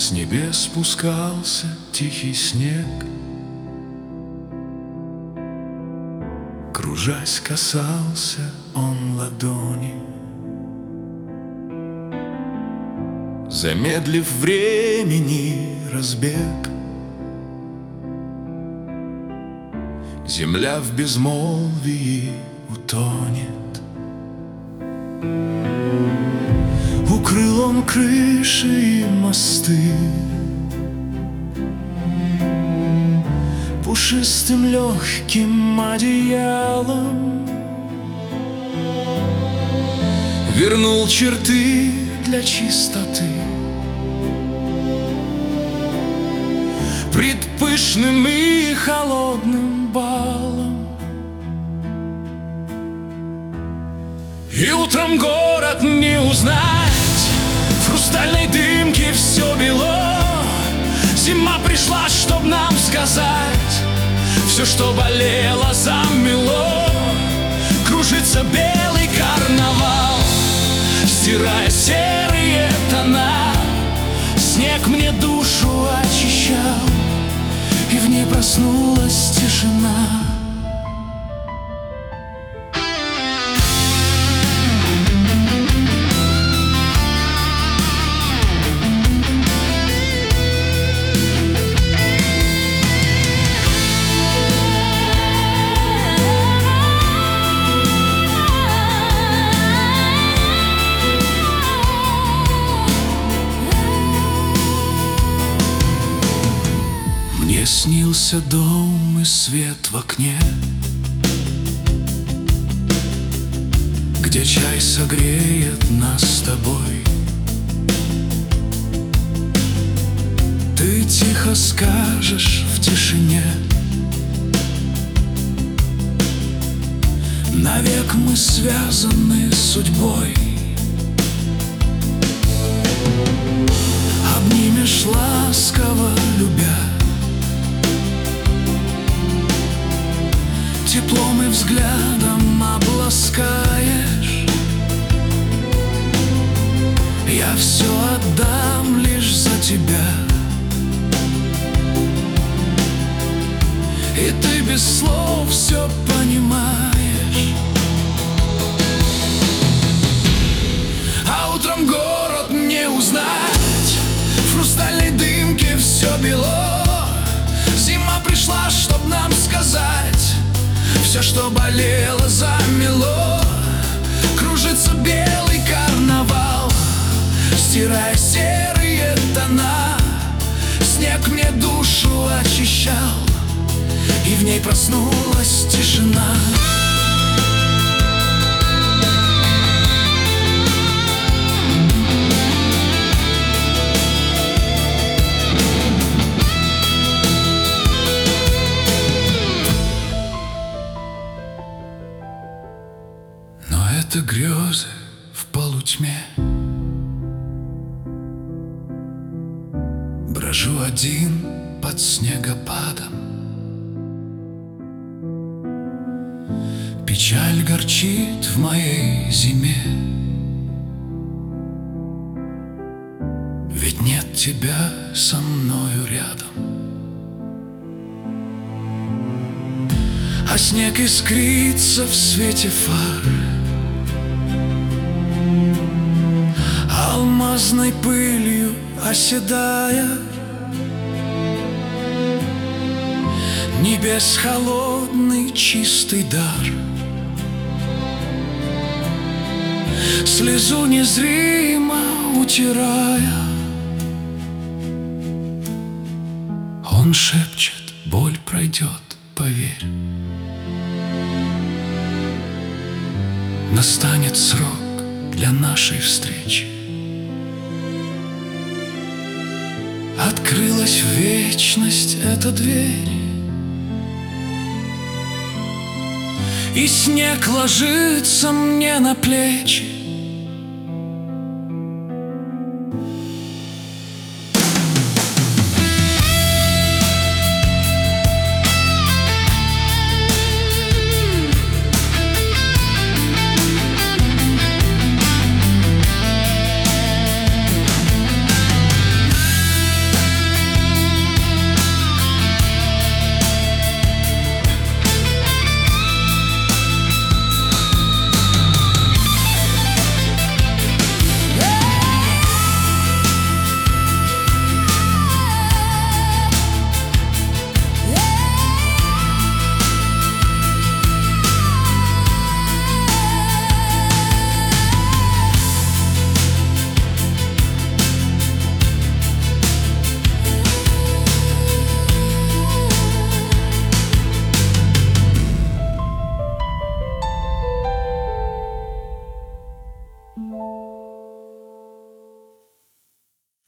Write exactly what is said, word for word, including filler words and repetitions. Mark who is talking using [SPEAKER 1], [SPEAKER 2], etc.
[SPEAKER 1] С небес спускался тихий снег, кружась, касался он ладони. Замедлив времени разбег, земля в безмолвии утонет. Укрыл он крыши и мосты пушистым легким одеялом, вернул черты для чистоты пред пышным и холодным балом. И утром город не узнать, в хрустальной дымке все бело. Зима пришла, чтоб нам сказать, все, что болело, замело. Кружится белый карнавал, стирая серые тона. Снег мне душу очищал, и в ней проснулась тишина. Мне снился дом и свет в окне, где чай согреет нас с тобой. Ты тихо скажешь в тишине: навек мы связаны судьбой. Обнимешь ласково, любя, теплом и взглядом обласкаешь. Я все отдам лишь за тебя, и ты без слов все понимаешь. А утром город не узнать, в хрустальной дымке все бело. Зима пришла, чтоб нам сказать, все, что болело, замело. Кружится белый карнавал, стирая серые тона. Снег мне душу очищал, и в ней проснулась тишина. Это грезы в полутьме, брожу один под снегопадом. Печаль горчит в моей зиме, ведь нет тебя со мною рядом. А снег искрится в свете фар, алмазной пылью оседая. Небес холодный чистый дар, слезу незримо утирая. Он шепчет: боль пройдет, поверь. Настанет срок для нашей встречи. Открылась в вечность эта дверь, и снег ложится мне на плечи.